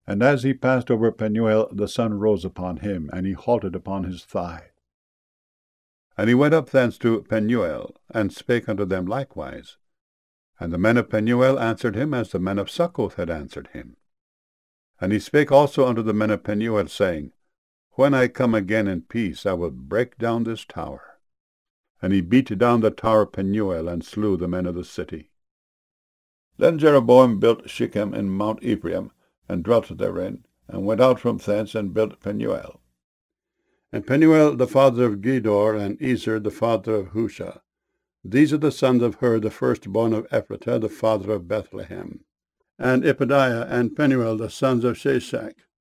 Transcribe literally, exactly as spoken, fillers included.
And as he passed over Penuel, the sun rose upon him, and he halted upon his thigh. And he went up thence to Penuel, and spake unto them likewise. And the men of Penuel answered him as the men of Succoth had answered him. And he spake also unto the men of Penuel, saying, When I come again in peace, I will break down this tower. And he beat down the tower of Penuel, and slew the men of the city. Then Jeroboam built Shechem in Mount Ephraim, and dwelt therein, and went out from thence, and built Penuel. And Penuel the father of Gedor, and Ezer the father of Husha. These are the sons of Hur, the firstborn of Ephratah, the father of Bethlehem. And Ipadiah and Penuel the sons of Sheshach.